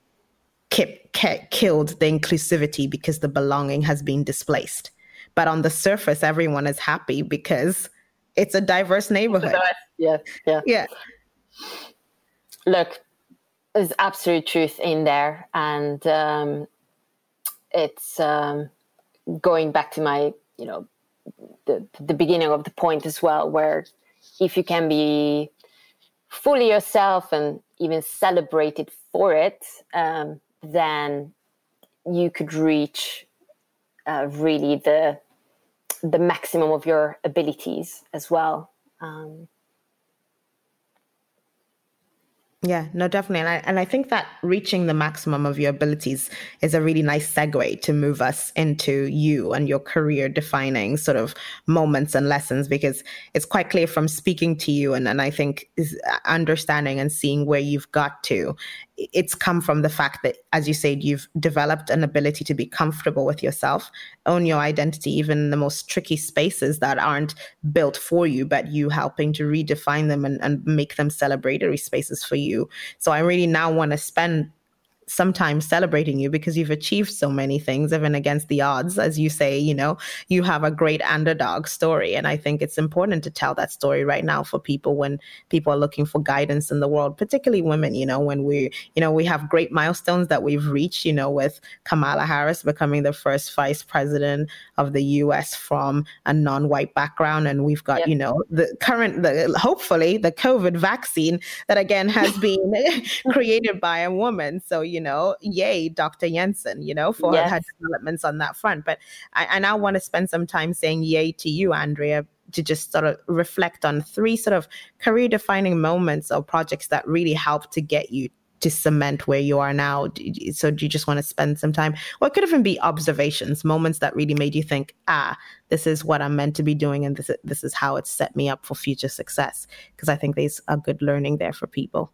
killed the inclusivity because the belonging has been displaced. But on the surface, everyone is happy because it's a diverse neighborhood. Yeah. Look, there's absolute truth in there. And it's going back to my, the beginning of the point as well, where if you can be fully yourself and even celebrated for it, then you could reach really the maximum of your abilities as well. Yeah, no, definitely. And I think that reaching the maximum of your abilities is a really nice segue to move us into you and your career defining sort of moments and lessons, because it's quite clear from speaking to you and I think is understanding and seeing where you've got to. It's come from the fact that, as you said, you've developed an ability to be comfortable with yourself, own your identity, even in the most tricky spaces that aren't built for you, but you helping to redefine them and make them celebratory spaces for you. So I really now want to spend some time celebrating you because you've achieved so many things, even against the odds. As you say, you have a great underdog story. And I think it's important to tell that story right now for people when people are looking for guidance in the world, particularly women, when we have great milestones that we've reached, with Kamala Harris becoming the first vice president of the US from a non-white background. And we've got, hopefully the COVID vaccine that again has been created by a woman. So, yay, Dr. Jensen, for her developments on that front. But I now want to spend some time saying yay to you, Andrea, to just sort of reflect on 3 sort of career defining moments or projects that really helped to get you to cement where you are now. So do you just want to spend some time? Or it could even be observations, moments that really made you think, this is what I'm meant to be doing. And this is how it's set me up for future success. Because I think there's a good learning there for people.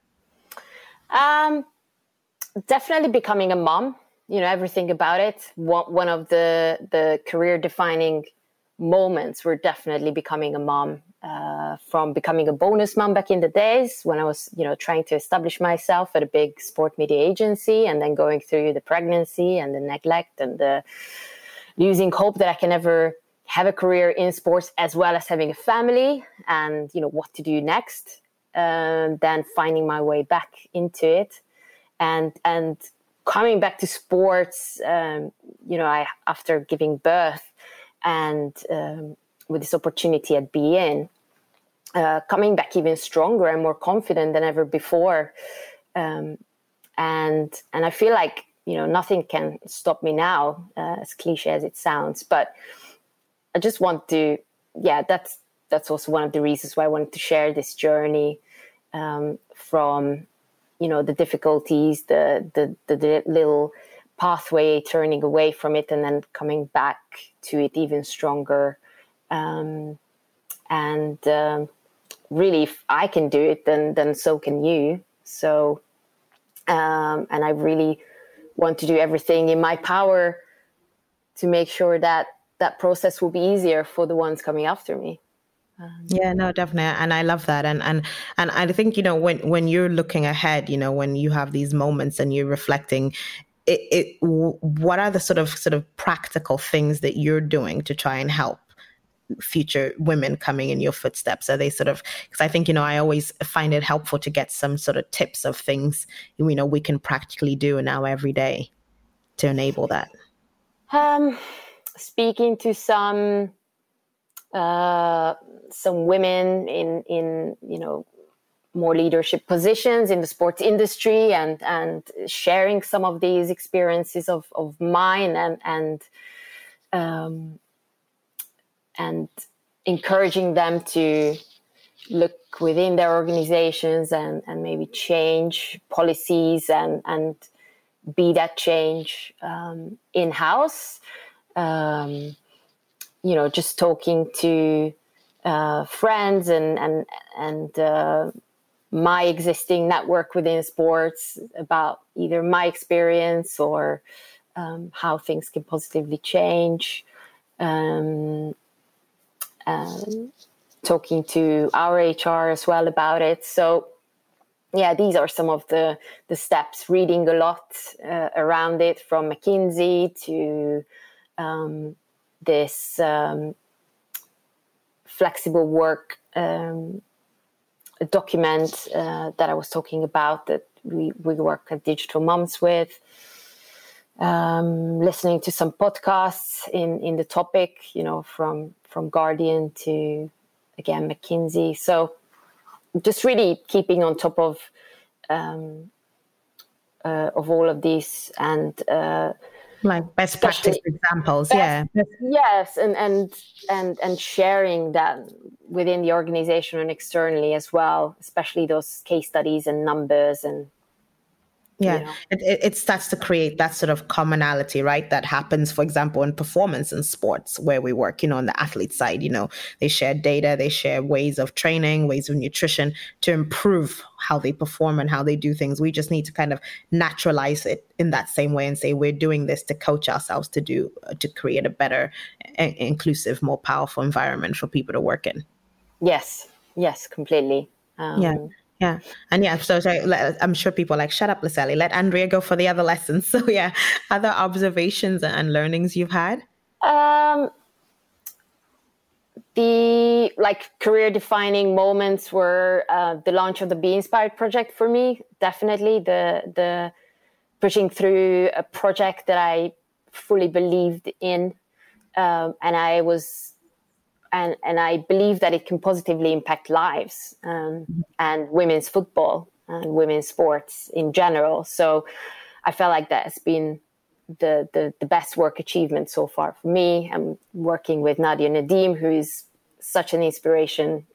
Definitely becoming a mom, everything about it. One of the career defining moments were definitely becoming a mom, from becoming a bonus mom back in the days when I was, trying to establish myself at a big sport media agency, and then going through the pregnancy and the neglect and the losing hope that I can ever have a career in sports as well as having a family and, what to do next. then finding my way back into it, and coming back to sports. I after giving birth and with this opportunity at beIN, coming back even stronger and more confident than ever before, and I feel like nothing can stop me now, as cliche as it sounds, but I just want to, that's also one of the reasons why I wanted to share this journey, from, the difficulties, the little pathway, turning away from it and then coming back to it even stronger. Really, if I can do it, then so can you. So, and I really want to do everything in my power to make sure that process will be easier for the ones coming after me. Yeah, no, definitely. And I love that. And I think, when you're looking ahead, when you have these moments and you're reflecting, what are the sort of practical things that you're doing to try and help future women coming in your footsteps? Are they because I think, I always find it helpful to get some sort of tips of things, we can practically do now every day to enable that. Speaking to some women in more leadership positions in the sports industry, and sharing some of these experiences of mine, and encouraging them to look within their organizations and maybe change policies and be that change in-house. Just talking to friends and my existing network within sports about either my experience or how things can positively change. Talking to our HR as well about it. So, these are some of the steps. Reading a lot around it, from McKinsey to this flexible work document that I was talking about, that we work at Digital Moms with. Listening to some podcasts in the topic, from Guardian to, again, McKinsey. So just really keeping on top of all of these, and like best practice examples. Yes, and sharing that within the organization and externally as well, especially those case studies and numbers and. It starts to create that sort of commonality, right? That happens, for example, in performance in sports where we work, on the athlete side, they share data, they share ways of training, ways of nutrition to improve how they perform and how they do things. We just need to kind of naturalize it in that same way and say, we're doing this to coach ourselves to create a better, inclusive, more powerful environment for people to work in. Yes, completely. Yeah. And so I'm sure people are like, shut up, Liseli, let Andrea go for the other lessons. So other observations and learnings you've had? The career defining moments were the launch of the Be Inspired project for me. Definitely the pushing through a project that I fully believed in. And I believe that it can positively impact lives, and women's football and women's sports in general. So I felt like that has been the best work achievement so far for me. I'm working with Nadia Nadim, who is such an inspiration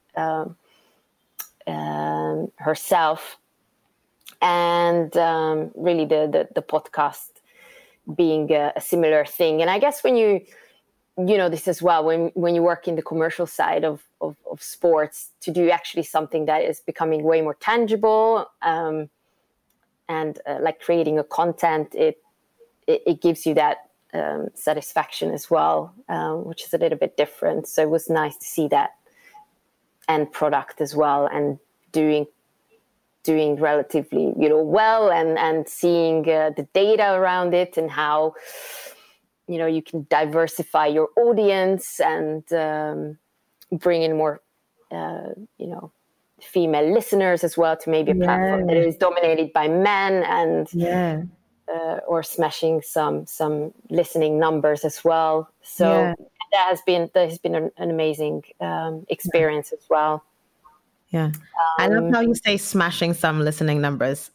herself, and really the podcast being a similar thing. And I guess when you this as well, when you work in the commercial side of sports, to do actually something that is becoming way more tangible, and like creating a content, it gives you that satisfaction as well, which is a little bit different. So it was nice to see that end product as well, and doing relatively well, and seeing the data around it and how you can diversify your audience and bring in more female listeners as well to maybe a platform that is dominated by men, and or smashing some listening numbers as well. So that has been an amazing experience as well. Yeah. I love how you say smashing some listening numbers.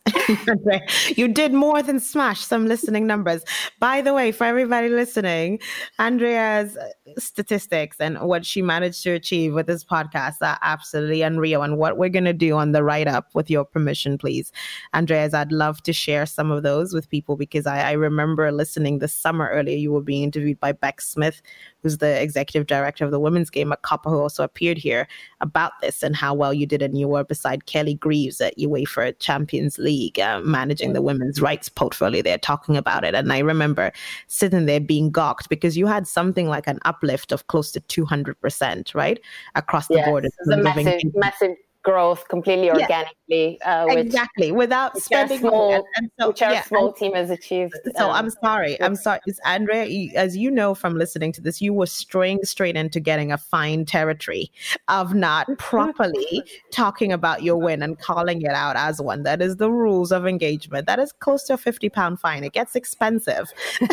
You did more than smash some listening numbers. By the way, for everybody listening, Andrea's statistics and what she managed to achieve with this podcast are absolutely unreal. And what we're going to do on the write-up, with your permission, please, Andrea's, I'd love to share some of those with people, because I remember listening this summer earlier, you were being interviewed by Beck Smith, who's the executive director of the women's game, a couple who also appeared here, about this and how well you did. And you were beside Kelly Greaves at UEFA Champions League, managing the women's rights portfolio there, talking about it. And I remember sitting there being gawked, because you had something like an uplift of close to 200%, right? Across the board. It's a massive growth, completely organically. Exactly, without spending small, which our small team has achieved. So I'm sorry. It's Andrea, as you know from listening to this, you were straying straight into getting a fine territory of not properly talking about your win and calling it out as one. That is the rules of engagement. That is close to a £50 fine. It gets expensive.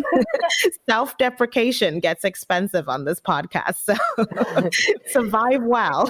Self-deprecation gets expensive on this podcast. So survive well.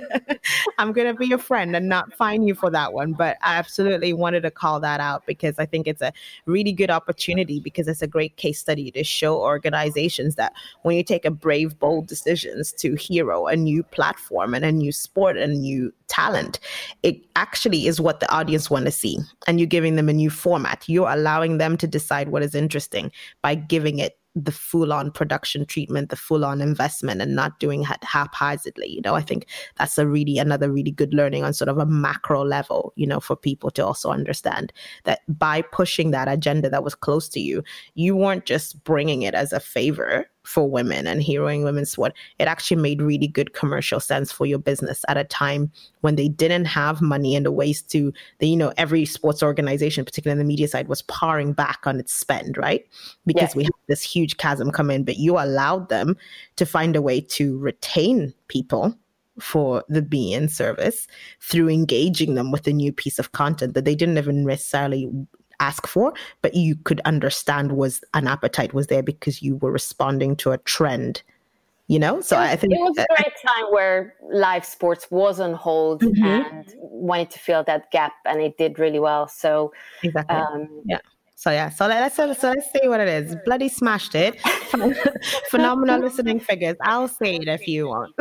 I'm going to be a friend and not fine you for that one, but I absolutely wanted to call that out, because I think it's a really good opportunity, because it's a great case study to show organizations that when you take a brave, bold decisions to hero a new platform and a new sport and a new talent, it actually is what the audience want to see, and you're giving them a new format. You're allowing them to decide what is interesting by giving it the full-on production treatment, the full-on investment, and not doing it haphazardly. I think that's another really good learning on sort of a macro level, for people to also understand that by pushing that agenda that was close to you, you weren't just bringing it as a favor for women and heroing women's sport. It actually made really good commercial sense for your business at a time when they didn't have money and the ways to, every sports organization, particularly in the media side, was paring back on its spend, right? Because we have this huge chasm come in, but you allowed them to find a way to retain people for the beIN service through engaging them with a new piece of content that they didn't even necessarily ask for, but you could understand was an appetite was there because you were responding to a trend, So I think it was a great time where live sports was on hold and wanted to fill that gap, and it did really well. So exactly, So let's say what it is. Bloody smashed it. Phenomenal listening figures. I'll say it if you want.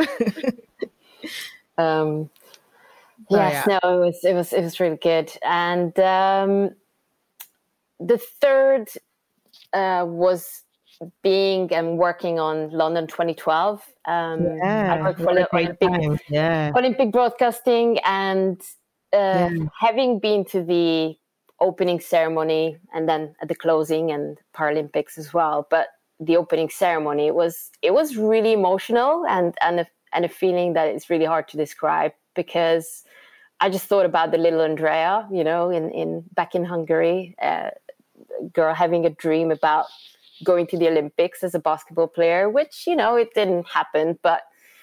It was really good. And the third was being and working on London 2012. I worked for Olympic Broadcasting, and having been to the opening ceremony and then at the closing and Paralympics as well. But the opening ceremony, it was really emotional and a feeling that it's really hard to describe, because I just thought about the little Andrea, back in Hungary, girl having a dream about going to the Olympics as a basketball player, which, it didn't happen, but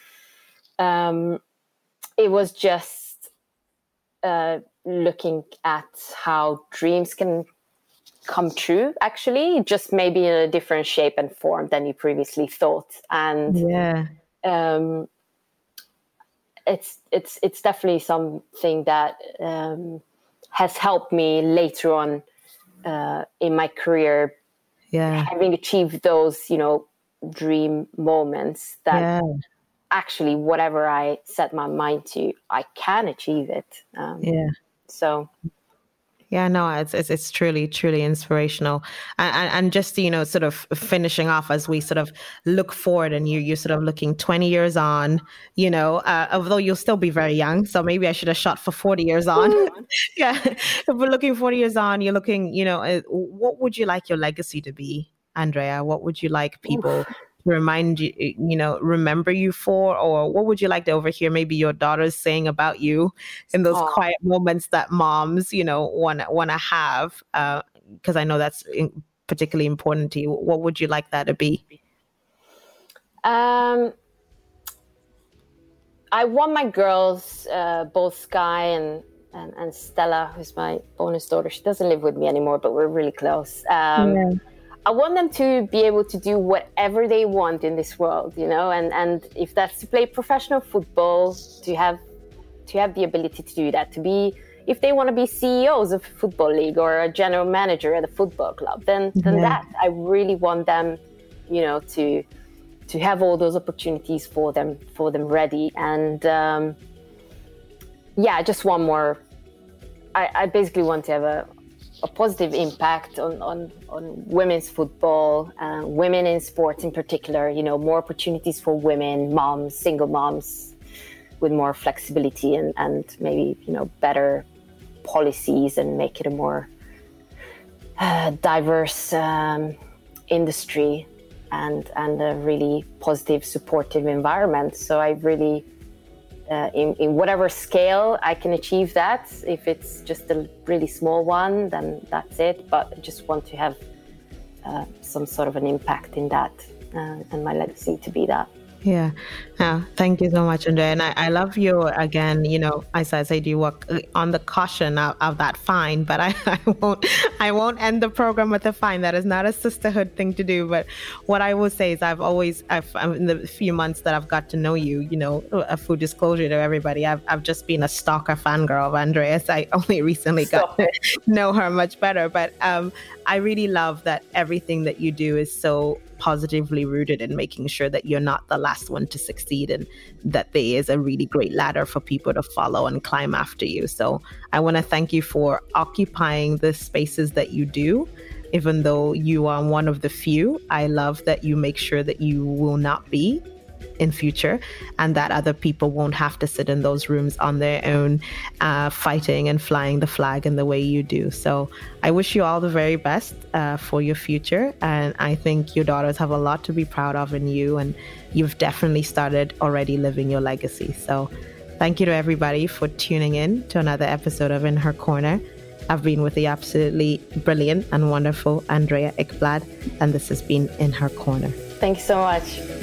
it was just looking at how dreams can come true, actually, just maybe in a different shape and form than you previously thought. And it's definitely something that has helped me later on in my career, having achieved those, dream moments that actually whatever I set my mind to, I can achieve it. So. Yeah, no, it's truly, truly inspirational. And just, sort of finishing off as we sort of look forward, and you're sort of looking 20 years on, although you'll still be very young. So maybe I should have shot for 40 years on. If we're looking 40 years on, you're looking, what would you like your legacy to be, Andrea? What would you like people to remind you, remember you for, or what would you like to overhear maybe your daughters saying about you in those quiet moments that moms, want to have? Because I know that's particularly important to you. What would you like that to be? I want my girls, both Sky and Stella, who's my bonus daughter. She doesn't live with me anymore, but we're really close. I want them to be able to do whatever they want in this world, and if that's to play professional football, to have the ability to do that, if they want to be CEOs of a football league or a general manager at a football club, then that I really want them, to have all those opportunities for them ready. And I just want more. I basically want to have a positive impact on women's football, women in sports in particular. More opportunities for women, moms, single moms, with more flexibility and maybe better policies, and make it a more diverse industry and a really positive, supportive environment. So I really, in whatever scale I can achieve that, if it's just a really small one, then that's it. But I just want to have some sort of an impact in that, and my legacy to be that. Yeah. Thank you so much, Andrea. And I love you again, as I say, do you work on the caution of that fine, but I won't end the program with a fine. That is not a sisterhood thing to do. But what I will say is in the few months that I've got to know you, a full disclosure to everybody, I've just been a stalker fangirl of Andreas. I only recently got to know her much better. But I really love that everything that you do is so positively rooted in making sure that you're not the last one to succeed, and that there is a really great ladder for people to follow and climb after you. So I want to thank you for occupying the spaces that you do, even though you are one of the few. I love that you make sure that you will not be in future, and that other people won't have to sit in those rooms on their own, fighting and flying the flag in the way you do. So I wish you all the very best for your future, and I think your daughters have a lot to be proud of in you, and you've definitely started already living your legacy. So thank you to everybody for tuning in to another episode of In Her Corner. I've been with the absolutely brilliant and wonderful Andrea Ekblad, and this has been In Her Corner. Thank you so much.